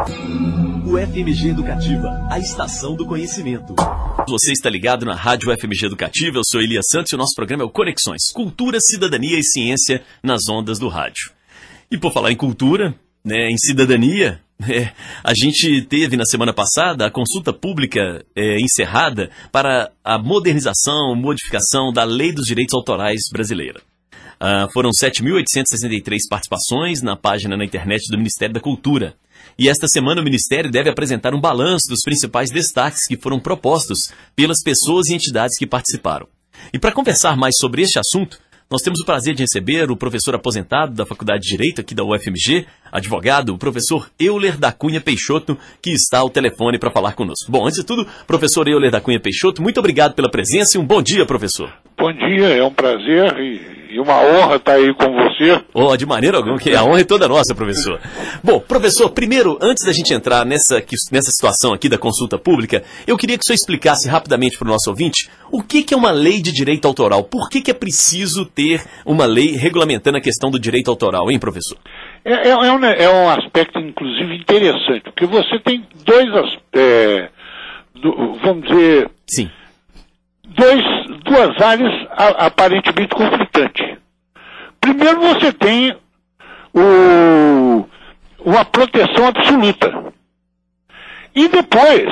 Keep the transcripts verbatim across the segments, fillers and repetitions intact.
U F M G Educativa, a estação do conhecimento. Você está ligado na Rádio U F M G Educativa, eu sou Elias Santos e o nosso programa é o Conexões, Cultura, Cidadania e Ciência nas ondas do rádio. E por falar em cultura, né, em cidadania, é, a gente teve na semana passada a consulta pública é, encerrada para a modernização, modificação da Lei dos Direitos Autorais brasileira. Ah, foram sete mil oitocentas e sessenta e três participações na página na internet do Ministério da Cultura. E esta semana o Ministério deve apresentar um balanço dos principais destaques que foram propostos pelas pessoas e entidades que participaram. E para conversar mais sobre este assunto, nós temos o prazer de receber o professor aposentado da Faculdade de Direito aqui da U F M G, advogado, o professor Euler da Cunha Peixoto, que está ao telefone para falar conosco. Bom, antes de tudo, professor Euler da Cunha Peixoto, muito obrigado pela presença e um bom dia, professor. Bom dia, é um prazer e, e uma honra estar aí com você. Oh, de maneira alguma, que a honra é toda nossa, professor. Bom, professor, primeiro, antes da gente entrar nessa, nessa situação aqui da consulta pública, eu queria que o senhor explicasse rapidamente para o nosso ouvinte o que, que é uma lei de direito autoral. Por que, que é preciso ter uma lei regulamentando a questão do direito autoral, hein, professor? É, é, é, um, é um aspecto, inclusive, interessante, porque você tem dois aspectos, do, vamos dizer... Sim. Dois, duas áreas a, aparentemente conflitantes. Primeiro você tem o, uma proteção absoluta. E depois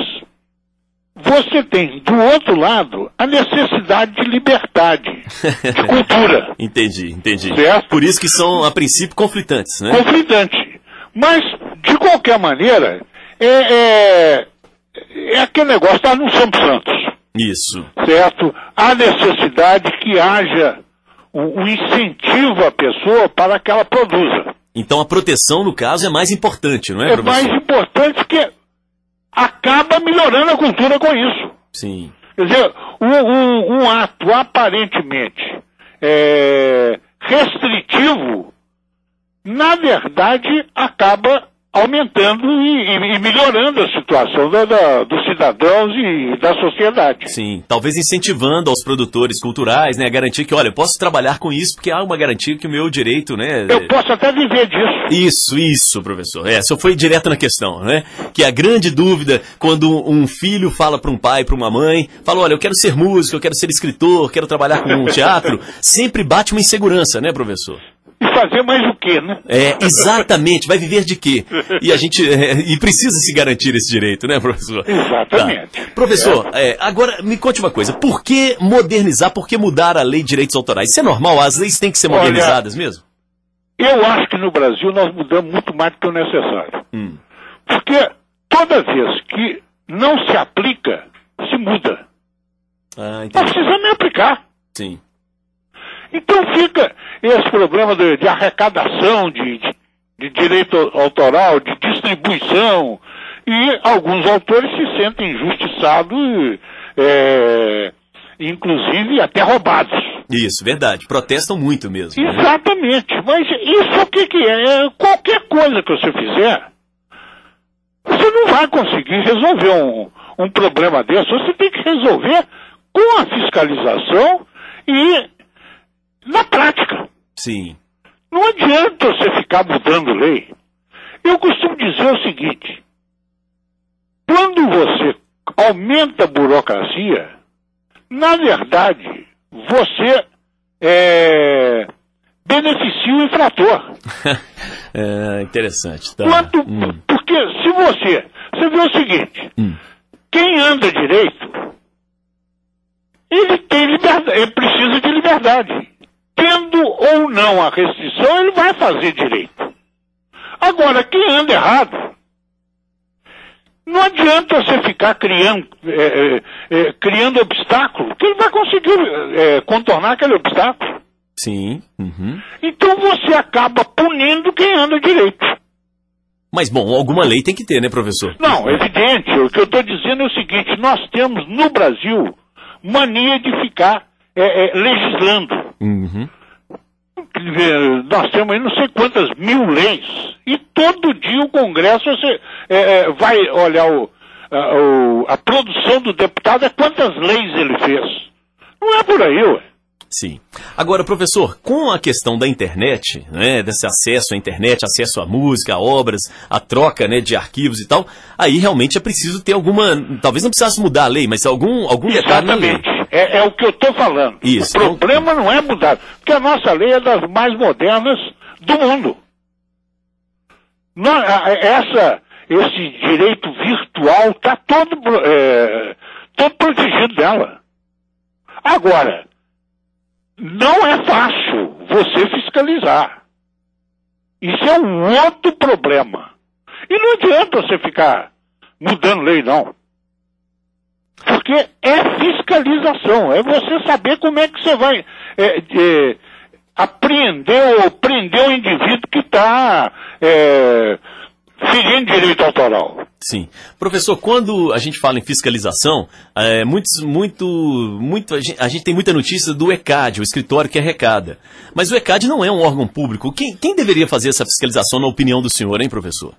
você tem, do outro lado, a necessidade de liberdade, de cultura. Entendi, entendi. Certo? Por isso que são, a princípio, conflitantes, né? Conflitantes. Mas, de qualquer maneira, é, é, é aquele negócio, nós não somos santos. Isso. Certo? Há necessidade que haja um, um incentivo à pessoa para que ela produza. Então a proteção, no caso, é mais importante, não é, É professor? mais importante porque acaba melhorando a cultura com isso. Sim. Quer dizer, um, um, um ato aparentemente é, restritivo, na verdade, acaba aumentando e, e melhorando a situação da, da, dos cidadãos e da sociedade. Sim, talvez incentivando aos produtores culturais, né, a garantir que, olha, eu posso trabalhar com isso porque há uma garantia que o meu direito, né... Eu posso até viver disso. Isso, isso, professor. É, o senhor foi direto na questão, né? Que a grande dúvida, quando um filho fala para um pai, para uma mãe, fala, olha, eu quero ser músico, eu quero ser escritor, quero trabalhar com um teatro, sempre bate uma insegurança, né, professor? E fazer mais o quê, né? É, exatamente. Vai viver de quê? E a gente é, e precisa se garantir esse direito, né, professor? Exatamente. Tá. Professor, é, agora me conte uma coisa. Por que modernizar, por que mudar a lei de direitos autorais? Isso é normal? As leis têm que ser modernizadas Olha, mesmo? Eu acho que no Brasil nós mudamos muito mais do que o necessário. Hum. Porque toda vez que não se aplica, se muda. Ah, entendi. Nós precisamos aplicar. Sim. Então fica esse problema de, de arrecadação, de, de, de direito autoral, de distribuição, e alguns autores se sentem injustiçados, é, inclusive até roubados. Isso, verdade. Protestam muito mesmo. Exatamente. Né? Mas isso o que, que é? Qualquer coisa que você fizer, você não vai conseguir resolver um, um problema desse. Você tem que resolver com a fiscalização e na prática. Sim. Não adianta você ficar mudando lei. Eu costumo dizer o seguinte: quando você aumenta a burocracia, na verdade, você é, beneficia o infrator. É interessante. Tá. Quanto, hum. Porque se você... Você vê o seguinte, hum. quem anda direito, ele tem liberdade, ele precisa de liberdade. Tendo ou não a restrição, ele vai fazer direito. Agora, quem anda errado, não adianta você ficar criando, é, é, criando obstáculo, que ele vai conseguir é, contornar aquele obstáculo. Sim. Uhum. Então você acaba punindo quem anda direito. Mas, bom, alguma lei tem que ter, né, professor? Não, é evidente. O que eu estou dizendo é o seguinte, nós temos no Brasil mania de ficar é, é, legislando. Uhum. Nós temos aí não sei quantas mil leis e todo dia o Congresso você, é, vai olhar o, a, o, a produção do deputado é quantas leis ele fez. Não é por aí, ué. Sim. Agora, professor, com a questão da internet, né, desse acesso à internet, acesso à música, a obras, a troca, né, de arquivos e tal, aí realmente é preciso ter alguma, talvez não precisasse mudar a lei, mas algum, algum detalhe na lei. Exatamente. É, é o que eu estou falando. Isso. O problema não é mudar, porque a nossa lei é das mais modernas do mundo. Não, essa, esse direito virtual está todo, é, todo protegido dela. Agora, não é fácil você fiscalizar. Isso é um outro problema. E não adianta você ficar mudando lei, não. Porque é fiscalização, é você saber como é que você vai é, é, apreender ou prender o indivíduo que está é, ferindo direito autoral. Sim. Professor, quando a gente fala em fiscalização, é, muitos, muito, muito, a gente, a gente tem muita notícia do ECAD, o escritório que arrecada. Mas o ECAD não é um órgão público. Quem, quem deveria fazer essa fiscalização, na opinião do senhor, hein, professor?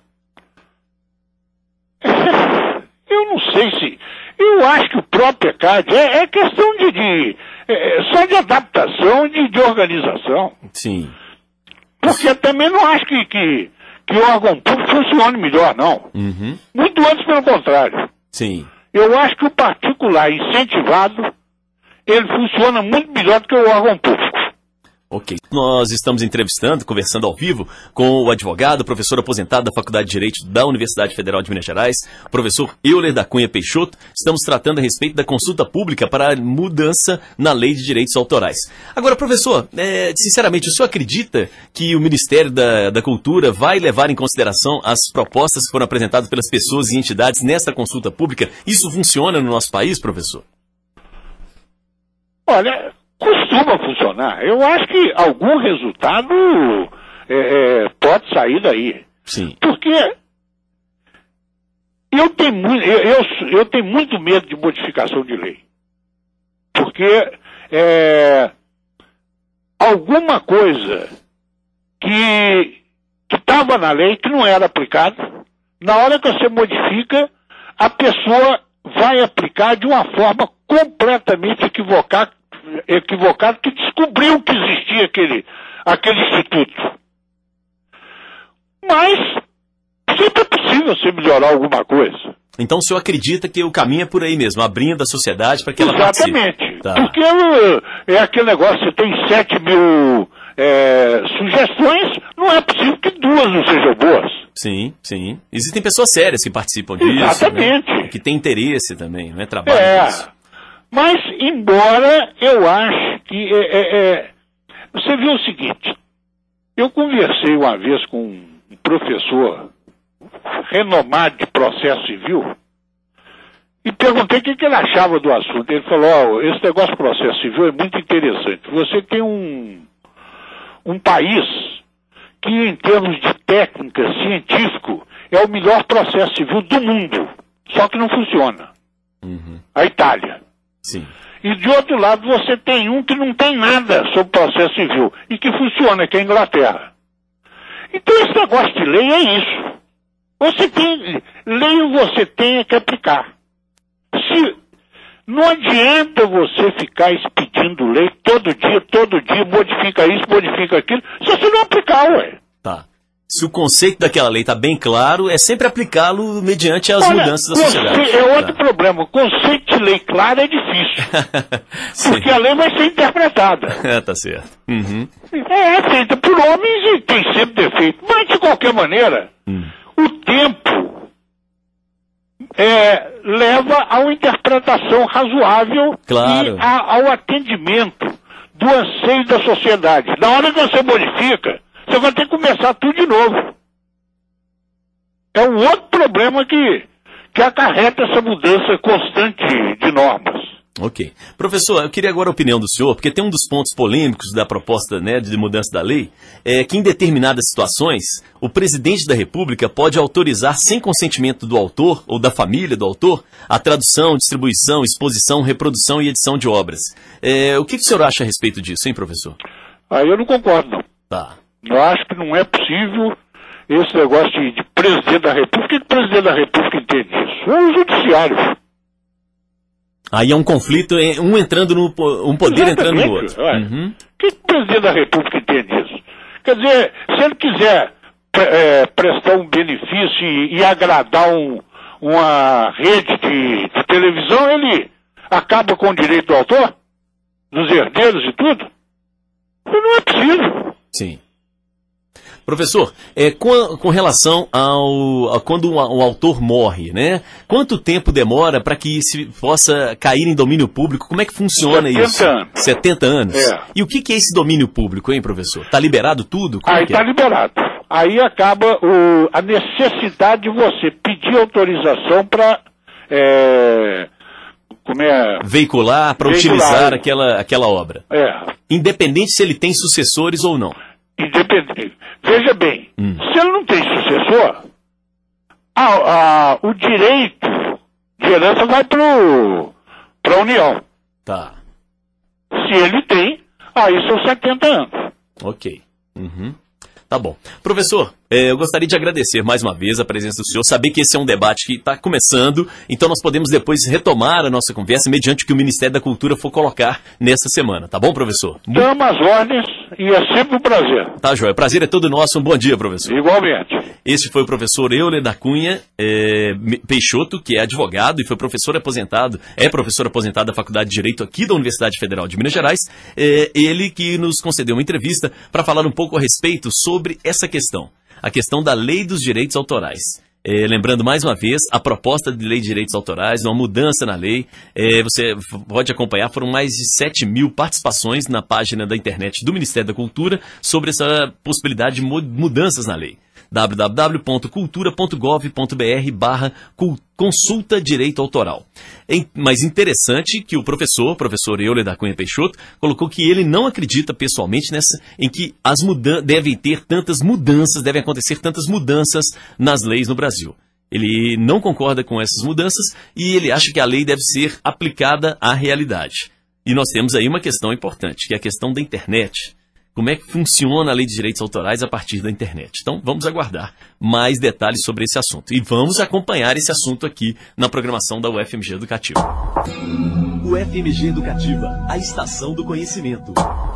Eu não sei se... Eu acho que o próprio ECAD é, é questão de... de é, só de adaptação e de, de organização. Sim. Porque eu também não acho que... que que o órgão público funcione melhor, não. Uhum. Muito antes, pelo contrário. Sim. Eu acho que o particular incentivado, ele funciona muito melhor do que o órgão público. Ok. Nós estamos entrevistando, conversando ao vivo, com o advogado, professor aposentado da Faculdade de Direito da Universidade Federal de Minas Gerais, professor Euler da Cunha Peixoto. Estamos tratando a respeito da consulta pública para a mudança na Lei de Direitos Autorais. Agora, professor, é, sinceramente, o senhor acredita que o Ministério da, da Cultura vai levar em consideração as propostas que foram apresentadas pelas pessoas e entidades nesta consulta pública? Isso funciona no nosso país, professor? Olha... Costuma funcionar. Eu acho que algum resultado é, é, pode sair daí. Sim. Porque eu tenho, muito, eu, eu, eu tenho muito medo de modificação de lei. Porque é, alguma coisa que estava na lei que não era aplicada, na hora que você modifica, a pessoa vai aplicar de uma forma completamente equivocada, equivocado, que descobriu que existia aquele, aquele instituto. Mas sempre é possível você melhorar alguma coisa. Então o senhor acredita que o caminho é por aí mesmo, abrindo a sociedade para que ela participe? Exatamente. Tá. Porque é aquele negócio, você tem sete mil é, sugestões, não é possível que duas não sejam boas. Sim, sim. Existem pessoas sérias que participam disso. Exatamente. Né? Que têm interesse também, não é trabalho É. disso. Mas, embora eu acho que... É, é, é, você viu o seguinte, eu conversei uma vez com um professor renomado de processo civil e perguntei o que, que ele achava do assunto. Ele falou, oh, esse negócio de processo civil é muito interessante. Você tem um, um país que, em termos de técnica científico, é o melhor processo civil do mundo, só que não funciona. Uhum. A Itália. Sim. E de outro lado você tem um que não tem nada sobre processo civil e que funciona, que é a Inglaterra. Então esse negócio de lei é isso. Você tem, lei você tem que aplicar. Se, não adianta você ficar expedindo lei todo dia, todo dia, modifica isso, modifica aquilo, se você não aplicar, ué. Tá. Se o conceito daquela lei está bem claro, é sempre aplicá-lo mediante as Olha, mudanças da sociedade. É outro tá. problema. O conceito de lei clara é difícil. Porque a lei vai ser interpretada. É, tá certo. Uhum. É, é feita por homens e tem sempre defeito. Mas, de qualquer maneira, hum. o tempo é, leva a uma interpretação razoável claro. e a, ao atendimento do anseio da sociedade. Na hora que você modifica, você vai ter que começar tudo de novo. É um outro problema que, que acarreta essa mudança constante de normas. Ok. Professor, eu queria agora a opinião do senhor, porque tem um dos pontos polêmicos da proposta, né, de mudança da lei, é que em determinadas situações, o presidente da República pode autorizar, sem consentimento do autor ou da família do autor, a tradução, distribuição, exposição, reprodução e edição de obras. É, o que, que o senhor acha a respeito disso, hein, professor? Aí eu não concordo, não. Tá. Eu acho que não é possível esse negócio de, de presidente da República. O que o presidente da República entende disso? É o judiciário. Aí é um conflito, um entrando no um poder Exatamente, entrando no outro. Olha, Uhum. o que o presidente da República entende disso? Quer dizer, se ele quiser é, prestar um benefício e, e agradar um, uma rede de, de televisão, ele acaba com o direito do autor, dos herdeiros e tudo. Isso não é possível. Sim. Professor, é, com, com relação ao a quando o, o autor morre, né? Quanto tempo demora para que se possa cair em domínio público? Como é que funciona isso? setenta anos. setenta anos? É. E o que, que é esse domínio público, hein, professor? Está liberado tudo? Como Aí que está é? liberado. Aí acaba o, a necessidade de você pedir autorização para é, como é? Veicular, para Veicular. utilizar aquela, aquela obra. É. Independente se ele tem sucessores ou não. Independente. Veja bem, Hum. se ele não tem sucessor, a, a, o direito de herança vai para a União. Tá. Se ele tem, aí são setenta anos. Ok. Uhum. Tá bom. Professor, eh, eu gostaria de agradecer mais uma vez a presença do senhor, saber que esse é um debate que está começando, então nós podemos depois retomar a nossa conversa mediante o que o Ministério da Cultura for colocar nessa semana. Tá bom, professor? Damos as ordens e é sempre um prazer. Tá, joia. Prazer é todo nosso. Um bom dia, professor. Igualmente. Este foi o professor Euler da Cunha eh, Peixoto, que é advogado e foi professor aposentado, é professor aposentado da Faculdade de Direito aqui da Universidade Federal de Minas Gerais. Eh, ele que nos concedeu uma entrevista para falar um pouco a respeito sobre essa questão, a questão da Lei dos Direitos Autorais. É, lembrando mais uma vez, a proposta de Lei de Direitos Autorais, uma mudança na lei, é, você pode acompanhar, foram mais de sete mil participações na página da internet do Ministério da Cultura sobre essa possibilidade de mudanças na lei. w w w ponto cultura ponto gov ponto b r barra consulta direito autoral. É, mas interessante que o professor, professor Euler da Cunha Peixoto, colocou que ele não acredita pessoalmente nessa, em que as mudan- devem ter tantas mudanças, devem acontecer tantas mudanças nas leis no Brasil. Ele não concorda com essas mudanças e ele acha que a lei deve ser aplicada à realidade. E nós temos aí uma questão importante, que é a questão da internet. Como é que funciona a Lei de Direitos Autorais a partir da internet? Então, vamos aguardar mais detalhes sobre esse assunto. E vamos acompanhar esse assunto aqui na programação da U F M G Educativa. U F M G Educativa, a estação do conhecimento.